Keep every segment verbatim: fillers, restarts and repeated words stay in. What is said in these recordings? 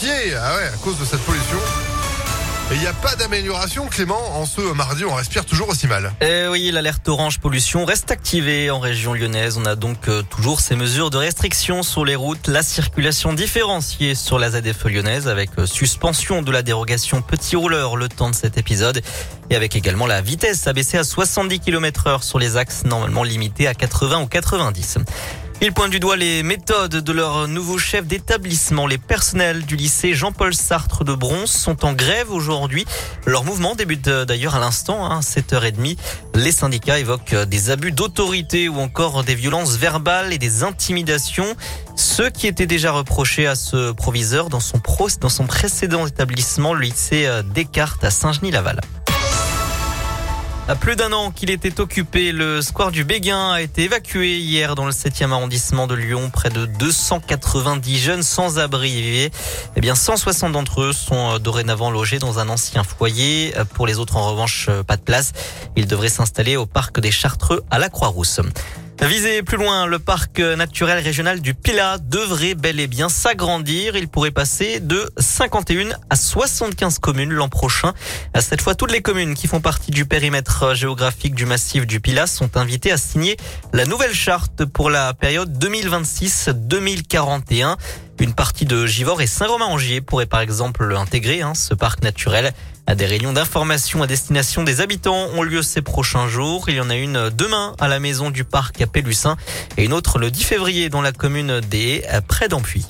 inquiets, ah ouais, à cause de cette pollution. Et il n'y a pas d'amélioration, Clément. En ce mardi, on respire toujours aussi mal. Eh oui, l'alerte orange pollution reste activée en région lyonnaise. On a donc euh, toujours ces mesures de restriction sur les routes, la circulation différenciée sur la Z F E lyonnaise avec euh, suspension de la dérogation petit rouleur le temps de cet épisode et avec également la vitesse abaissée à soixante-dix kilomètres heure sur les axes normalement limités à quatre-vingts ou quatre-vingt-dix. Ils pointent du doigt les méthodes de leur nouveau chef d'établissement. Les personnels du lycée Jean-Paul Sartre de Bronze sont en grève aujourd'hui. Leur mouvement débute d'ailleurs à l'instant, hein, sept heures trente. Les syndicats évoquent des abus d'autorité ou encore des violences verbales et des intimidations. Ce qui était déjà reproché à ce proviseur dans son, pro, dans son précédent établissement, le lycée Descartes à Saint-Genis-Laval. À plus d'un an qu'il était occupé, le square du Béguin a été évacué hier dans le septième arrondissement de Lyon. Près de deux cent quatre-vingt-dix jeunes sans abri. Eh bien, cent soixante d'entre eux sont dorénavant logés dans un ancien foyer. Pour les autres, en revanche, pas de place. Ils devraient s'installer au parc des Chartreux à la Croix-Rousse. Visez plus loin, le parc naturel régional du Pilat devrait bel et bien s'agrandir. Il pourrait passer de cinquante et une à soixante-quinze communes l'an prochain. Cette fois, toutes les communes qui font partie du périmètre géographique du massif du Pilat sont invitées à signer la nouvelle charte pour la période deux mille vingt-six deux mille quarante et un. Une partie de Givors et Saint-Romain-en-Gier pourrait par exemple intégrer hein, ce parc naturel. Des réunions d'information à destination des habitants ont lieu ces prochains jours. Il y en a une demain à la maison du parc à Pélussin et une autre le dix février dans la commune des près d'Ampuis.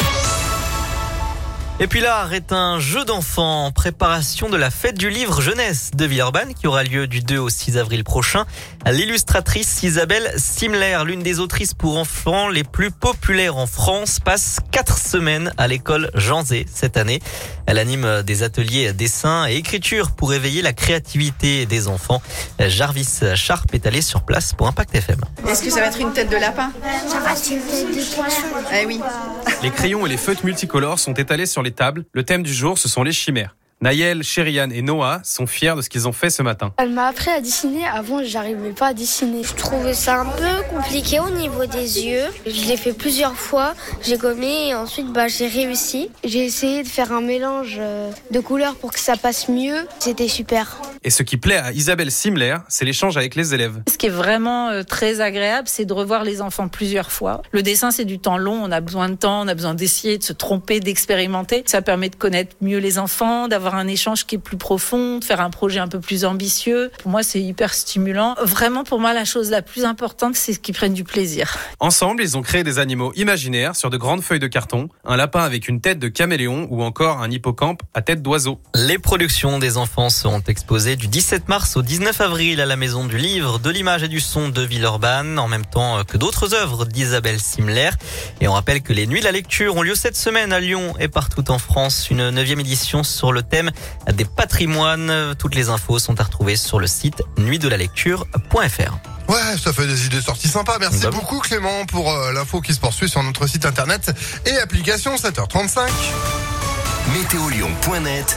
Et puis là, arrête un jeu d'enfants en préparation de la fête du livre jeunesse de Villeurbanne qui aura lieu du deux au six avril prochain. L'illustratrice Isabelle Simler, l'une des autrices pour enfants les plus populaires en France, passe quatre semaines à l'école Jean Zay cette année. Elle anime des ateliers dessin et écriture pour éveiller la créativité des enfants. Jarvis Sharp est allé sur place pour Impact F M. Est-ce que ça va être une tête de lapin ? Ça va être une tête de poisson. Eh oui. Les crayons et les feutres multicolores sont étalés sur les tables. Le thème du jour, ce sont les chimères. Naël, Chériane et Noah sont fiers de ce qu'ils ont fait ce matin. Elle m'a appris à dessiner. Avant, j'arrivais pas à dessiner. Je trouvais ça un peu compliqué au niveau des yeux. Je l'ai fait plusieurs fois. J'ai gommé et ensuite, bah, j'ai réussi. J'ai essayé de faire un mélange de couleurs pour que ça passe mieux. C'était super. Et ce qui plaît à Isabelle Simler, c'est l'échange avec les élèves. Ce qui est vraiment euh, très agréable, c'est de revoir les enfants plusieurs fois. Le dessin, c'est du temps long. On a besoin de temps, on a besoin d'essayer, de se tromper, d'expérimenter. Ça permet de connaître mieux les enfants, d'avoir un échange qui est plus profond, de faire un projet un peu plus ambitieux. Pour moi, c'est hyper stimulant. Vraiment, pour moi, la chose la plus importante, c'est qu'ils prennent du plaisir. Ensemble, ils ont créé des animaux imaginaires sur de grandes feuilles de carton, un lapin avec une tête de caméléon ou encore un hippocampe à tête d'oiseau. Les productions des enfants seront exposées du dix-sept mars au dix-neuf avril à la Maison du Livre, de l'Image et du Son de Villeurbanne, en même temps que d'autres œuvres d'Isabelle Simler. Et on rappelle que les Nuits de la Lecture ont lieu cette semaine à Lyon et partout en France. Une neuvième édition sur le thème des patrimoines. Toutes les infos sont à retrouver sur le site nuit de la lecture point f r. Ouais, ça fait des idées sorties sympas. Merci bah beaucoup Clément pour euh, l'info qui se poursuit sur notre site internet et application sept heures trente-cinq. météo lyon point net